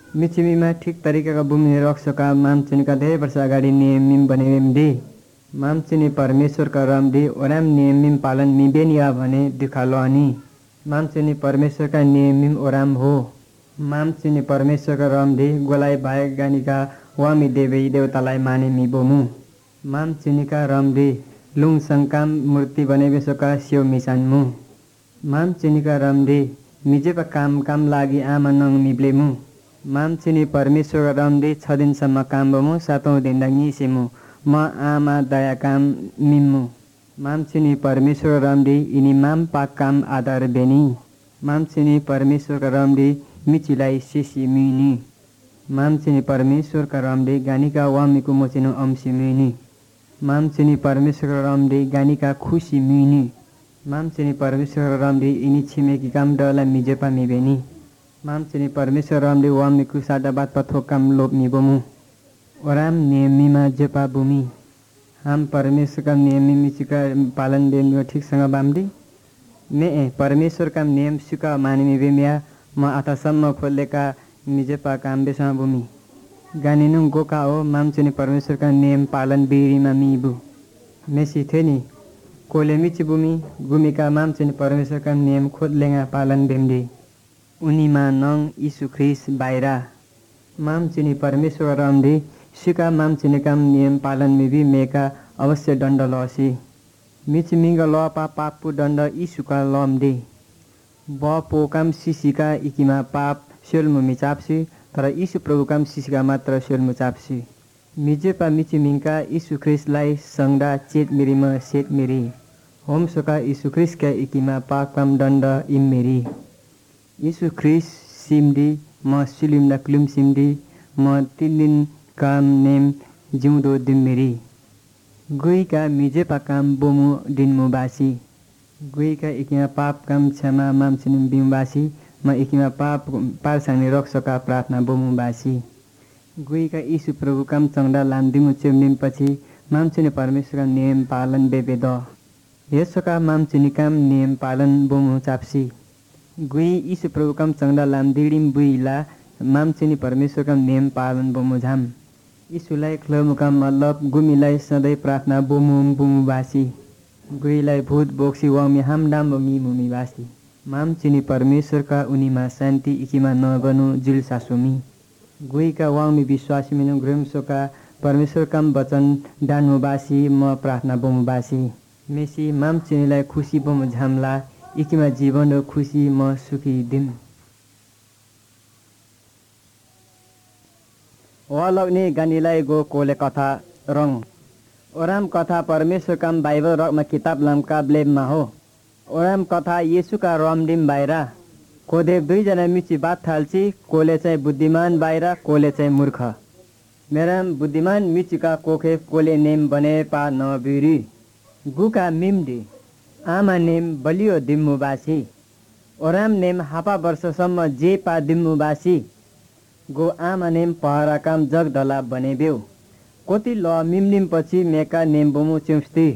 मिचिमीमा ठिक तरिकाका भूमि रक्षका मामचिनीका धेरै वर्ष अगाडि नियमिम बनेदे मामचिनी परमेश्वरका रमदे ओराम नियमिम पालन मिबेनिया भने दुखालो अनि मामचिनी परमेश्वरका नियमिम ओराम हो मामचिनी परमेश्वरका रमदे गोलाई बाहेक गानिका वामी देवी देवतालाई माने मिबोमु मामचिनीका रमदे लुङ सङ्काम मूर्ति बनेबेसोका स्यो मिसान्मु मामचिनीका रमदे मिजेपा काम लागि आमा नङ मिब्लेमु मामचिनी परमेश्वरका रमदे 6 दिनसम्म काम बमु 7औं दिनदा निसेमु म आमा दया काम मिम्मु मामचिनी परमेश्वर रमदे यिनी माम पाक काम आधार बेनी मामचिनी परमेश्वरका रमदे मिचिलाई सिसी मिनी मामचिनी परमेश्वरका रमदे गानिका वामीको मोचिनु अंशी मिनी मामचिनी परमेश्वरका रमदे गानिका खुसी मिनी मामचिनी परमेश्वर रमदे यिनी छिमेकी काम डला मिजेपा मिबेनी मामचिनी परमेश्वर रमदे वामीको सादाबाद पथो काम लोप मिबोमु ओराम नियमीमा जेपा भूमि हम परमेश्वर का नियम मिचिका पालन बेमियो ठिकसँग बाम्दी मे परमेश्वर का नियम सुका मानिमी बेमिया म आतासम्म खोलेका मिजेपा काम बेसँग भूमि गानिनु गोका हो मामचिनी परमेश्वर का नियम पालन बेरीमा मिबु मेसी थेनी कोले मिची भूमि गुमिका मामचिनी परमेश्वर का नियम खोलेगा पालन बेमदी उनीमा नङ यीशु ख्रीष्ट बाहिरा मामचिनी परमेश्वर रमदे सिका मामचिनी काम नियम पालन मिबी मेका अवश्य दण्ड लसी मिचिमिङ लपा पापु दण्ड यीशुका लमदे ब पोकाम सिसिका इकिमा पाप सेलमु मिचाप्सी तर यीशु प्रभु काम सिसिका मात्र सेलमु चाप्सी मिजेपा मिचिमिङका यीशु ख्रीष्टलाई संगडा चेत मिरीमा सेत मिरी होमसोका यीशु ख्रीष्टका इकिमा पाप काम दण्ड इम मिरी यीशु ख्रीष्ट सिमडी म सिलिमदा क्लुम सिमडी म 3 दिन काम नेम जिउँदो दिम्मेरी गुइका मिजेपा काम बोमु दिनमु बासी गुइका इकिमा पाप काम क्षमा मामचिनी बिमबासी म इकिमा पाप पारसानी रक्षका प्रार्थना बोमु बासी गुइका यीशु प्रभु काम चंगडा लामदिमु चेमनिम पछि मामचिनी परमेश्वरका नियम पालन बेबेद यसोका मामचिनी काम नियम पालन बोमु चाप्सी गुई यीशु प्रभु काम चंगडा लामदिडिम बुइला मामचिनी परमेश्वरका नियम पालन बोमु झाम यीशुलाई क्लमुका मतलब गुमीलाई सधैँ प्रार्थना बोमु बासी गुईलाई भूत बोक्सी वामी हामडाम बमी मुमी बासी मामचिनी परमेश्वरका उनीमा शान्ति इकीमा नबनु जुल सासुमी गुईका वामी विश्वासी मिनु ग्रमसोका परमेश्वर काम वचन डानु बासी म प्रार्थना बोमु बासी मेसी मामचिनीलाई खुसी बोमु झामला इकीमा जीवन र खुसी म सुखी दिन वालग्ने गानीलाई गो कोले कथा रङ ओराम कथा परमेश्वर काम बाइबल रकमा किताब लम्का ब्लेममा हो ओराम कथा येसुका रमडिम बाहिरा कोदेव 2 जना मिची बात थाल्ची कोले चाहिँ बुद्धिमान बाहिरा कोले चाहिँ मूर्ख मेराम बुद्धिमान मिचीका कोखे कोले नेम बने पा नबिरी गुका मिमडी आमा नेम बलियो दिम्मु बासी ओराम नेम हापा वर्षसम्म जे पा दिम्मु बासी गो आमा नेम पहरा काम जगदला बनेब्यौ कोति ल मिमनिम पछि मेका नेम बोमु चुस्ती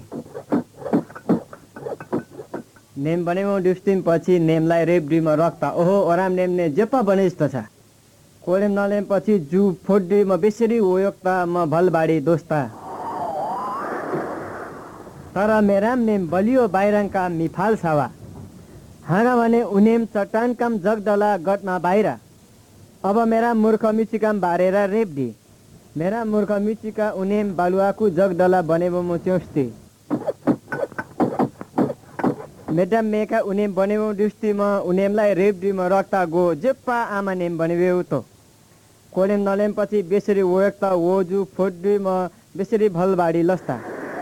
नेम बनेमु दुस्तिम पछि नेमलाई रेब्रीमा रक्ता ओहो ओराम नेमने जेपा बनेस्त छ कोलेम नलेम पछि जु फोड्डी म बेसरी ओयोक्ता म भलबाडी दोस्ता तर मेराम नेम बलियो बाहिरका मिफाल छावा हाँगा भने उनेम चट्टान काम जगदला गटमा बाहिर अब मेरा मूर्ख मिचिकाम बारेर रेप्दी मेरा मूर्ख मिचिका उनेम बालुवाकु जगदला बनेबो मु चौस्ती मेडम मेका उनेम बनेबो दुस्ती म उनेमलाई रेप्दी म रक्ता गो जेप्पा आमा नेम बनेबेउ त कोलेम नलेम पछि बेसरी ओयक्ता वोजु फोड्डी म बेसरी भलबाडी लस्ता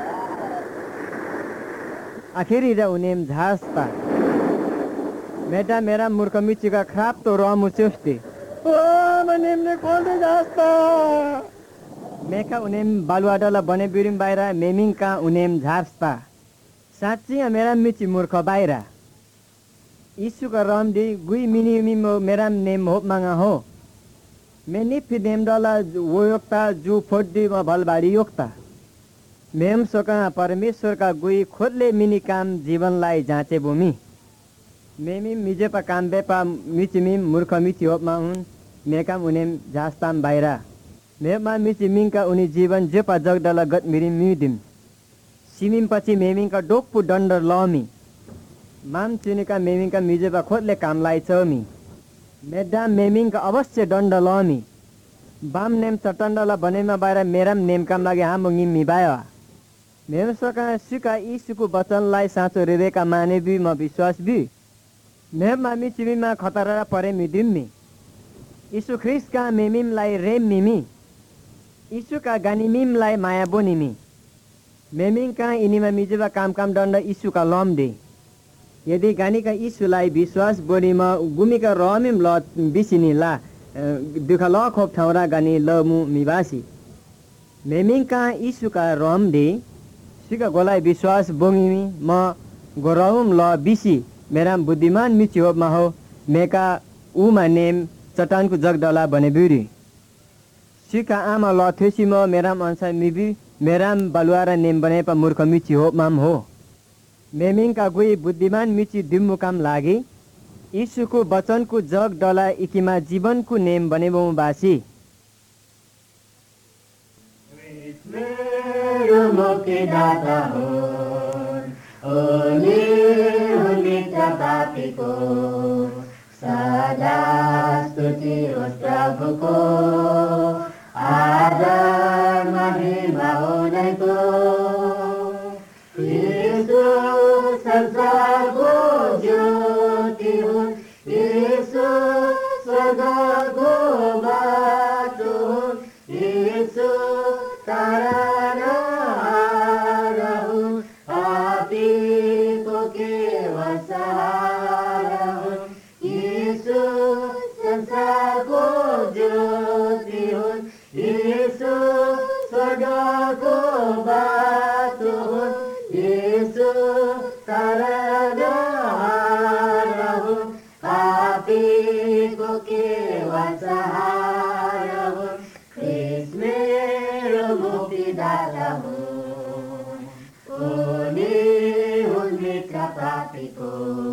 आखिरी र उनेम झास्ता मेटा मेरा मूर्ख मिचिका खराब तो रमु चौस्ती ओ मनेमने कोल्दे जास्ता मेका उनेम बालुवाडला बने बिरिम बाहिर मेमिङका उनेम झार्स्ता साँच्ची मेरा मिची मूर्ख बाहिर यीशुका रमडी गुई मिनी मेरा नेम होप मांगा हो मेनी फि नेम डला वयोक्ता जु फोड्डी म भलबाडी योक्ता मेम सोका परमेश्वरका गुई खोदले मिनी काम जीवनलाई जाँचे भूमि मेमी मिजेपा काम बेपा मिचिमी मूर्ख मिची होपमा हुन् मेकाम उनेम जास्ताम बाइरा मेमा मिची मिङका उनी जीवन जेपा जगदला गत मिरिम मिदिम सिमिम पछि मेमिङका डोकपु डन्डर लमी माम चुनिका मेमिङका मिजेबा खोतले कामलाई चमी मेडा मेमिङका अवश्य डन्ड लमी बाम नेम चटन्डला बनेमा बाहिर मेराम नेम काम लागि हाम्रो निम्मी बायो मेमसका सुका यीशुको वचनलाई साँचो हृदयका माने बि म विश्वास बि मेम मामी चिमीमा खतरा परे मिदिम्मी यीशु ख्रिस्टका मेमिमलाई रेम मिमी यीशुका गानिमिमलाई माया बोनिमी मेमिङका इनिमा मिजेबा काम दण्ड यीशुका लम दे यदि गानीका यीशुलाई विश्वास बोनिमा गुमिका रमिम ल बिसिनी ला दुख ल खोप ठाउँरा गानी ल मु मिबासी मेमिङका यीशुका रम दे सिका गोलाई विश्वास बोंगिमी म गोराउम ल बिसी मेराम बुद्धिमान मिची हो माहो मेका उमा नेम चट्टानको जगदला बने बिरी सिका आमा ल थेसी म मेराम अनुसार मिबी मेराम बलुवारा नेम बने पा मूर्ख मिची हो माम हो मेमिङका गुई बुद्धिमान मिची दिम्मु काम लागे यीशुको वचनको जग डला इकिमा जीवनको नेम बनेबो बासी मेरो मुक्तिदाता हुन् ओली हुनित्र पापीको सदा स्तुति होस् प्रभुको आदर महिमा उनैको यीशु संसारको ज्योति हुन् यीशु स्वर्गको बाटो हुन् यीशु तारा हुन् पापीको केवल सहारा हुन् यीशु संसारको ज्योति हुन् यीशु स्वर्गको बाटो हुन् यीशु तारा हुन् पापीको केवल सहारा हुन् ख्रिस्ट मेरो मुक्तिदाता हुन् उनी हुन् मित्र पापीको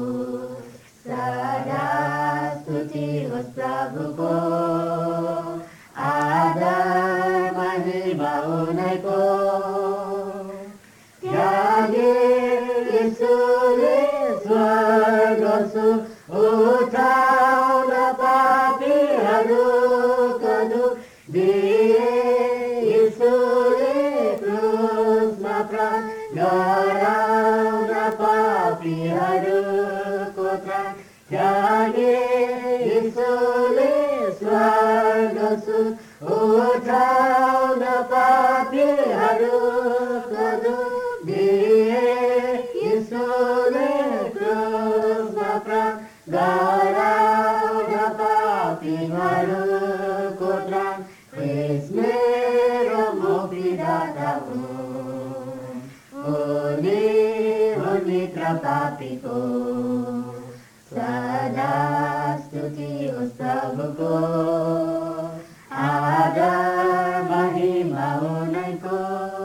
सदा स्तुति होस् प्रभुको आदर महिमा उनैको त्यागे यीशुले स्वर्ग उठाउन पापीहरूको दुख दिए यीशुले क्रुसमा प्राण गराउन पापीहरूको त्राण त्यागे यीशुले स्वर्ग उठाउन पापीहरूको दुख दिए यीशुले क्रुसमा प्राण गराउन पापीहरूको त्राण ख्रिस्ट मेरो मुक्तिदाता हुन् उनी हुन् मित्र पापीको सदा स्तुति होस् प्रभुको आदर महिमा उनैको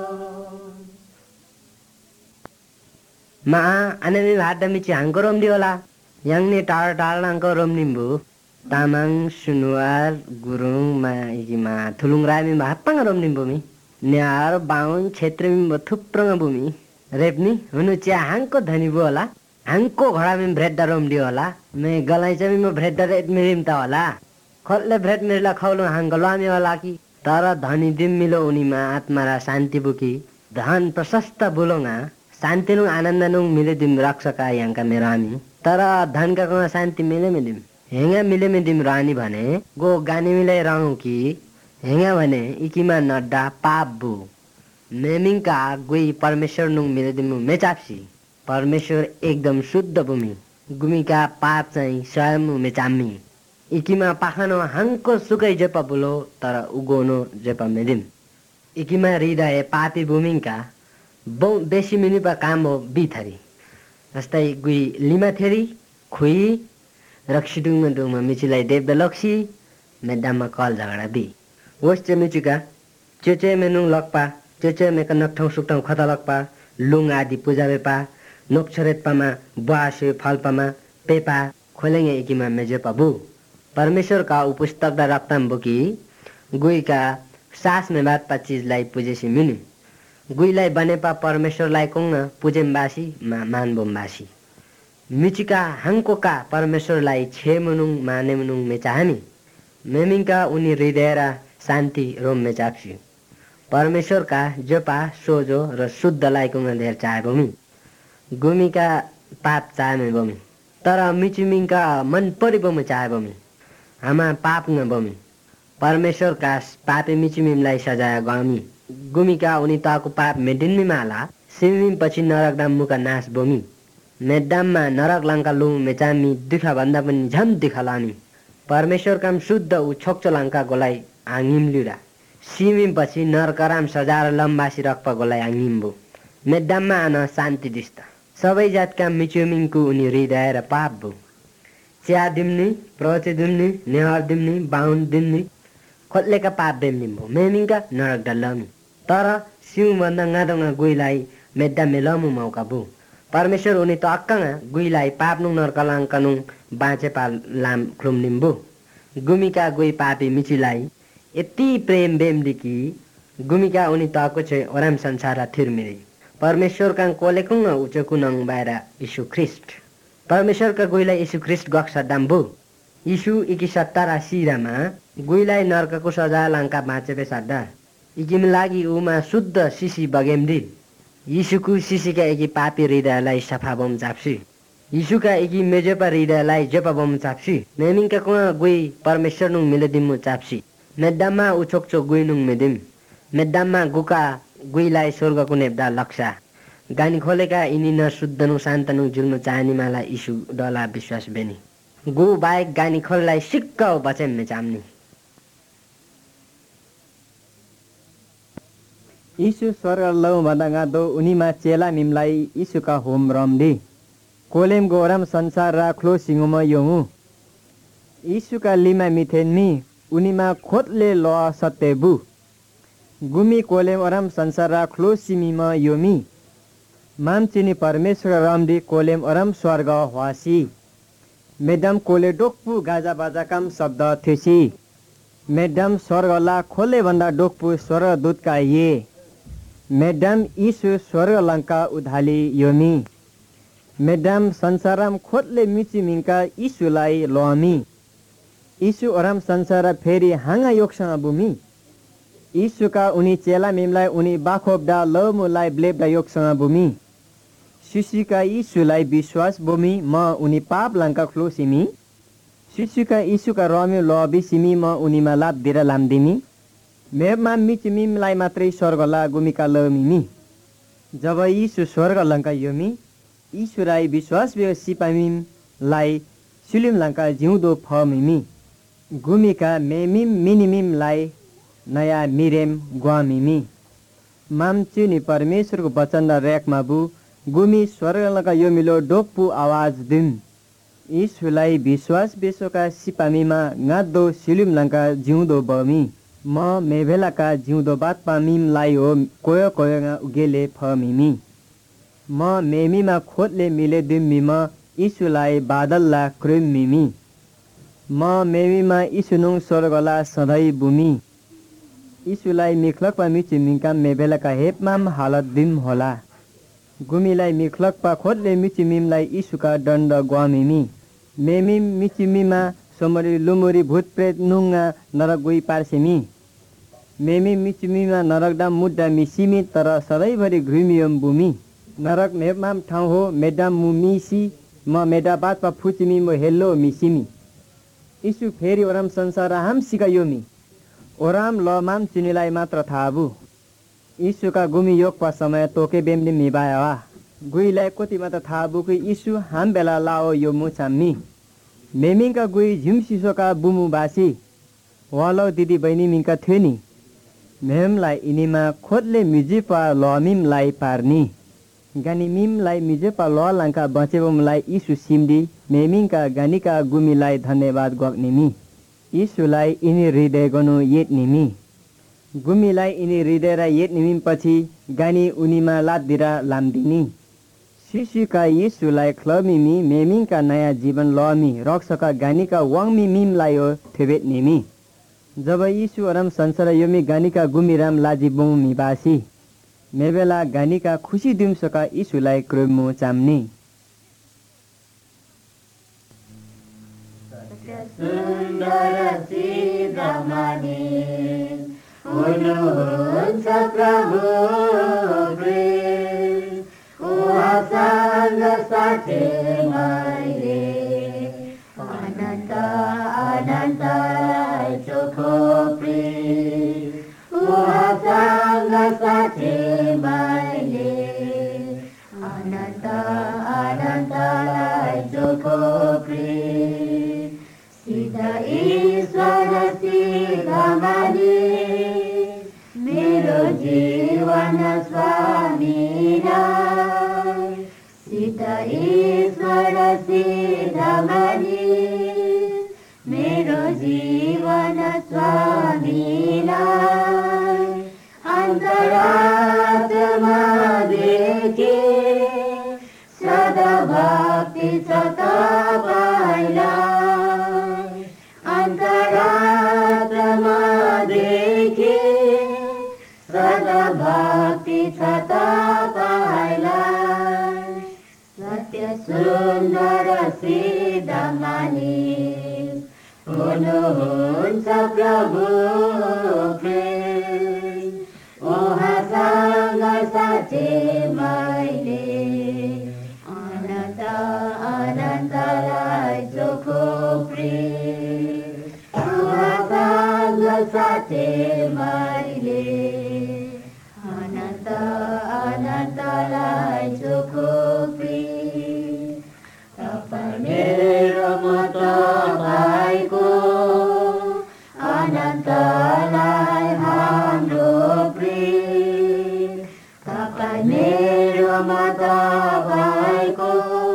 मा अनमी भादमिची हांको रोमडी होला यांगने टाढा टाढा हांको रोमनिम्बु तामाङ सुनुवार गुरुङ मा इजिमा थुलुङ रामी भाप्पाङ रोमनिम्बु मी न्यार बाहुन क्षेत्रमी थुप्रङ भूमि रेप्नी हुनु च्या हांको धनीबु होला हांको घोडामी भ्रेड्डा रोमडी होला मे गलाइ चाहिँ म भ्रेड्डा रेट मिरिमता होला खल्ले भ्रेड मिरला खौलु हांको लामी होला कि तर धनी दिम मिलो उनीमा आत्मारा शान्ति बुकी धन प्रशस्त बुलोङा शान्ति नु आनन्द नु मिले दिम रक्षका यहाँका मेरो हामी तर धनका कमा शान्ति मिले मिदिम हेंगा मिले मिदिम रानी भने गो गानी मिले रहूं कि हेंगा भने इकिमा नड्डा पाप बु मेमिङका गुई परमेश्वर नु मिले दिम मेचाप्सी परमेश्वर एकदम शुद्ध भूमि गुमिका पाप चाहिँ स्वयं मेचाम्मी इकिमा पाखानो हांको सुकै जेपा बुलो तर उगोनो जेपा मेदिम इकिमा हृदय पापी भूमिका बेसी मिनिपा काम हो बिथरी जस्तै गुई लिमाथेरी खुई रक्सिडुङमा डुङमा मिचिलाई देब्द लक्सी मेदाममा कल झगडा बि वस्चे मिचिका चेचे मेनुङ लक्पा चेचे मेका नक्ठाउँ सुक्ठाउँ खता लक्पा लुङ आदि पूजा बेपा नोक्छरेतपामा बुवासे फल्पामा पेपा खोलेङे इकिमा मेजेपा बु परमेश्वरका उपस्तकदा रक्तम बोकी गुईका सास में बात चीजलाई पुजेसी मिनी गुईलाई बनेपा परमेश्वरलाई कुंग पुजेमबासी मानबोमबासी मिचिका हंकोका परमेश्वरलाई छे मुनुङ माने मुनुङ मेचाहामी मेमिङका उनी हृदय र शान्ति रोम मेचाप्सी परमेश्वरका जपा सोझो र शुद्धलाई कुंग धेर चाहे बोमी गुमीका पाप चाहे बोमी तर मिचिमिङका मन परि बोमी चाहे बोमी हामा पाप न बोमी परमेश्वरका पापे मिचिमिमलाई सजाय गमी गुमीका उनी ताको पाप मेडिन्मी माला सिमिम पछि नरकदाम मुका नाश बोमी मेदाममा नरक लङ्का लु मेचामी दुख भन्दा पनि झम दुख लामी परमेश्वर काम शुद्ध उ छोक्चो लङ्का गोलाई आङिम लिरा सिमिम पछि नरकराम सजार लम्बासी रक्प गोलाई आङिम्बो मेदाममा आन शान्ति दिस्ता सबै जातका मिचुमिङको उनी हृदय र पाप बो च्या दिम्नी प्रचे दिम्नी नेहर दिम्नी बाहुन दिम्नी खोल्लेका पाप बेम्निम्बो मेमिङका नरक डल्लमी तर सिउ भन्दा गादोङा गुईलाई मेद्दा मेलमु मौका बो परमेश्वर उनी त अक्काङा गुईलाई पाप्नु नर्कलाङ्कनु बाँचे पा लाम क्लुम्निम्बो गुमीका गुई पापी मिचिलाई यति प्रेम बेम्दी कि गुमीका उनी तको छे ओराम संसार थिरमिरी परमेश्वर का कोलेकुङ उचकुनङ बाहिर यीशु ख्रिस्ट परमेश्वर का गुईलाई यीशु ख्रिस्ट गक्सा दाम्बो यीशु इकी सत्तारा सिरामा गुईलाई नर्कको सजा लङ्का बाँचेपे साड्दा इकिम लागि उमा शुद्ध सिसी बगेम्दी यीशुको सिसीका एकी पापी हृदयलाई सफा बम चाप्सी यीशुका एकी मेजेपा हृदयलाई जपा बम चाप्सी मेमिङका कुवा गुई परमेश्वर नुङ मिलेदिमु चाप्सी मेद्दाममा उछोक्चो गुई नुङ मेदिम मेद्दाममा गुका गुईलाई स्वर्गको नेप्दा लक्ष्या गानी खोलेका यिनी न शुद्धनु शान्तनु जुल्नु चाहनीमाला यीशु डला विश्वास बेनी गु बाहेक गानी खोललाई सिक्क बचेम मेचाम्नी यीशु स्वर्ग लौ भन्दा गादो उनीमा चेला मिमलाई यीशुका होम रमदी कोलेम गोरम संसार रा क्लो सिंगुमा योमु यीशुका लिमा मिथेनमी उनीमा खोतले ल सत्यबु गुमी कोलेम ओरम संसार रा क्लो सिमीमा योमी मामचिनी परमेश्वर रमदी कोलेम ओरम स्वर्ग हवासी मेडम कोले डोकपु गाजा बाजा काम शब्द थेसी मेडम स्वर्गला खोले भन्दा डोकपु स्वर्ग दूतका ये मेडम यीशु स्वर्ग लङ्का उधाली योमी मेडम संसारम खोतले मिची मिङका यीशुलाई लोमी यीशु ओरम संसार फेरि हाङा योगसँग भूमि यीशुका उनी चेला मिमलाई उनी बाखोब्डा लमुलाई ब्लेब्डा योगसँग भूमि शिशुका यीशुलाई विश्वास भूमि म उनी पाप लङ्का क्लोसिमी शिशुका यीशुका रम्यो लबी सिमी म उनीमा लाभ दिएर लामदिमी मेबमा मिचमिमलाई मात्रै स्वर्गला गुमिका लमिमी जब यीशु स्वर्ग लङ्का योमी यीशुलाई विश्वास बियो सिपामिमलाई सिलिम लङ्का जिउँदो फमिमी गुमिका मेमिम मिनिमिमलाई नयाँ मिरेम ग्वामिमी मामचुनी परमेश्वरको वचन र रेखमा बु गुमी स्वर्ग लङ्का योमिलो डोकपु आवाज दिम यीशुलाई विश्वास बेसोका सिपामीमा गाद्दो सिलिम लङ्का जिउँदो बमी म मेभेलाका जिउँदो बात पामिमलाई हो कोयो कोयोगा उगेले फमिमी म मेमीमा खोतले मिले दिम्मीमा यीशुलाई बादलला क्रिम मिमी म मेमीमा यीशुनुङ स्वर्गला सधैँ भूमि यीशुलाई मिखलकपा मिचिमिङका मेभेलाका हेपमाम हालत दिम होला गुमीलाई मिखलकपा खोतले मिचिमिमलाई यीशुका दण्ड ग्वामिमी मेमिम मिचिमीमा सोमरी लुमुरी भूत प्रेत नुङ्गा नरक गई पार्सेमी मेमी मिचिमीमा नरकडा मुद्दा मिसिमी तर सधैँभरि घृमियम भूमि नरक मेपमाम ठाउँ हो मेडाम मुमिसी म मेडाबाद पा फुचिमी म हेल्लो मिसिमी यीशु फेरि ओराम संसार हाम सिकायोमी ओराम लमाम चिनीलाई मात्र थाहा यीशुका गुमी योग पा समय तोके बेम्ली मिबाया गुईलाई कति मात्र थाहा बुकी यीशु हाम बेला लाओ यो मुचाम्मी मेमिङका गुई झिमसिसोका बुमु बासी वालो दिदी बहिनी मिङका थियो नि मेमलाई यिनीमा खोतले मिजिपा लमिमलाई पार्नी गानी मिमलाई मिजेपा ल लङ्का बचेबमलाई यीशु सिम्दी मेमिङका गानीका गुमीलाई धन्यवाद गर्नेमी यीशुलाई यिनी हृदय गर्नु येट्नेमी गुमीलाई यिनी हृदय र येट्नेमी पछि गानी उनीमा लादिरा लामदिनी शिशुका यीशुलाई ख्लमिमी मेमिङका नयाँ जीवन लमी रक्षका गानीका वाङमी मिमलाई थेबेट निमी जब यीशु अरम संसार योमी गानीका गुमिराम लाजी बोमी बासी मेबेला गानीका खुसी दिम्सका यीशुलाई क्रोमो चाम्नी सुन्दर सिद्धमानी हुनुहुन्छ प्रभु उहाँसँग साथै मैले अनन्त अनन्त चोखो प्रेम उहाँसँग साथै मैले अनन्त अनन्त चोखो प्रेम सिद्ध ईश्वर सिद्ध माने मेरो जीवन स्वामीलाई सिद्ध ईश्वर सिद्ध माने मेरो जीवन स्वामीलाई अन्तरात्मादेखि सदा भक्ति छ तपाईँलाई अन्तरात्मादेखि सदा भक्ति छ तपाईँलाई सत्य सुन्दर सिद्ध मानिस हुनुहुन्छ प्रभु प्रेम उहाँसँग साँच्चै मैले अनन्त अनन्तलाई चोखो प्रेम उहाँसँग साँच्चै मैले अनन्त अनन्तलाई चोखो प्रेम तपाईँ मेरो म तपाईँको अनन्तलाई हाम्रो प्रेम तपाईँ मेरो म तपाईँको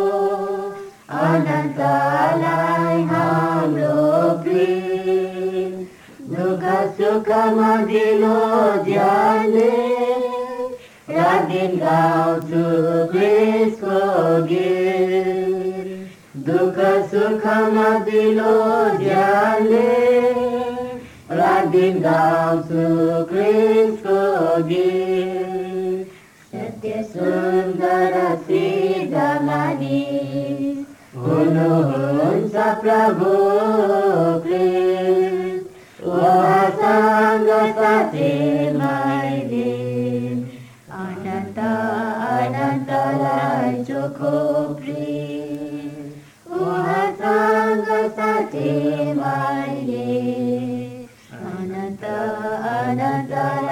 अनन्तलाई हाम्रो प्रेम दुःख सुखमा दिलो ज्यानले रात दिन गाउँछु क्रिसको गीत दुःख सुखमा दिलो ज्यानले रात दिन गाउँछु क्रिसको गीत सत्य सुन्दर सिद्ध मानिस हुनुहुन्छ प्रभु क्रिस्ट उहाँसँग साँच्चै मैले अनन्त अनन्तलाई चोखो प्रेम उहाँसँग साँच्चै मैले अनन्त अनन्तलाई